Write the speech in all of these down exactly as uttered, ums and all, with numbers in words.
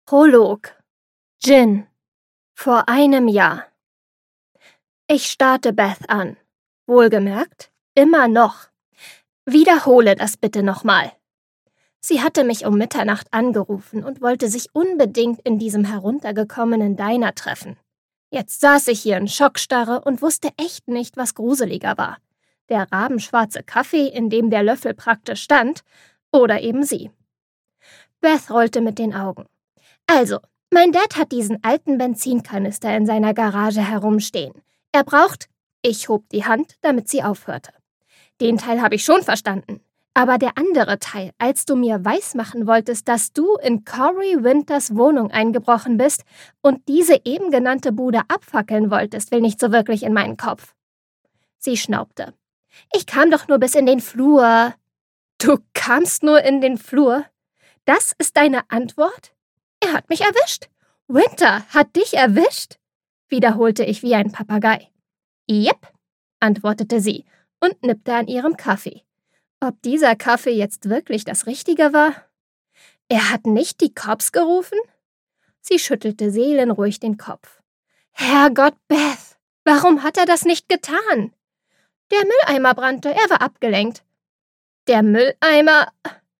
Prolog. Jin. Vor einem Jahr. Ich starrte Beth an. Wohlgemerkt, immer noch. Wiederhole das bitte nochmal. Sie hatte mich um Mitternacht angerufen und wollte sich unbedingt in diesem heruntergekommenen Diner treffen. Jetzt saß ich hier in Schockstarre und wusste echt nicht, was gruseliger war. Der rabenschwarze Kaffee, in dem der Löffel praktisch stand, oder eben sie. Beth rollte mit den Augen. Also, mein Dad hat diesen alten Benzinkanister in seiner Garage herumstehen. Er braucht... Ich hob die Hand, damit sie aufhörte. Den Teil habe ich schon verstanden. Aber der andere Teil, als du mir weismachen wolltest, dass du in Corey Winters Wohnung eingebrochen bist und diese eben genannte Bude abfackeln wolltest, will nicht so wirklich in meinen Kopf. Sie schnaubte. Ich kam doch nur bis in den Flur. Du kamst nur in den Flur? Das ist deine Antwort? Er hat mich erwischt. Winter hat dich erwischt? Wiederholte ich wie ein Papagei. Jep, antwortete sie und nippte an ihrem Kaffee. Ob dieser Kaffee jetzt wirklich das Richtige war? Er hat nicht die Cops gerufen? Sie schüttelte seelenruhig den Kopf. Herrgott, Beth, warum hat er das nicht getan? Der Mülleimer brannte, er war abgelenkt. Der Mülleimer...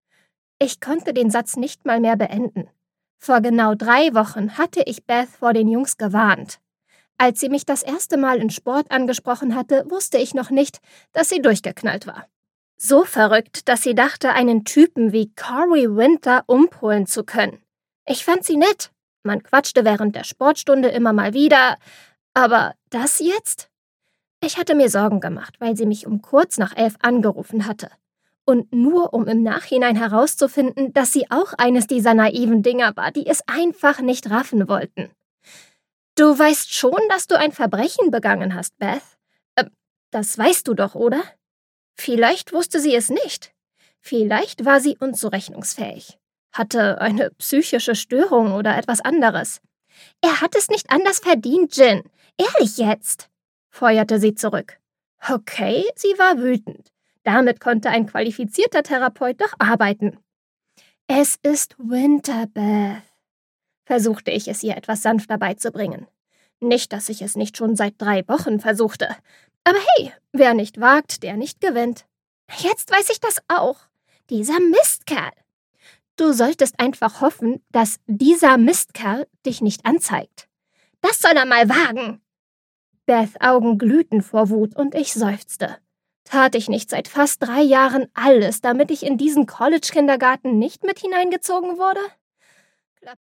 Ich konnte den Satz nicht mal mehr beenden. Vor genau drei Wochen hatte ich Beth vor den Jungs gewarnt. Als sie mich das erste Mal in Sport angesprochen hatte, wusste ich noch nicht, dass sie durchgeknallt war. So verrückt, dass sie dachte, einen Typen wie Corey Winter umpolen zu können. Ich fand sie nett. Man quatschte während der Sportstunde immer mal wieder. Aber das jetzt? Ich hatte mir Sorgen gemacht, weil sie mich um kurz nach elf angerufen hatte. Und nur um im Nachhinein herauszufinden, dass sie auch eines dieser naiven Dinger war, die es einfach nicht raffen wollten. Du weißt schon, dass du ein Verbrechen begangen hast, Beth. Äh, das weißt du doch, oder? Vielleicht wusste sie es nicht. Vielleicht war sie unzurechnungsfähig. Hatte eine psychische Störung oder etwas anderes. Er hat es nicht anders verdient, Jin. Ehrlich jetzt, feuerte sie zurück. Okay, sie war wütend. Damit konnte ein qualifizierter Therapeut doch arbeiten. Es ist Winter, Beth, versuchte ich es ihr etwas sanfter beizubringen. Nicht, dass ich es nicht schon seit drei Wochen versuchte. Aber hey, wer nicht wagt, der nicht gewinnt. Jetzt weiß ich das auch. Dieser Mistkerl. Du solltest einfach hoffen, dass dieser Mistkerl dich nicht anzeigt. Das soll er mal wagen. Beths Augen glühten vor Wut und ich seufzte. Tat ich nicht seit fast drei Jahren alles, damit ich in diesen College-Kindergarten nicht mit hineingezogen wurde?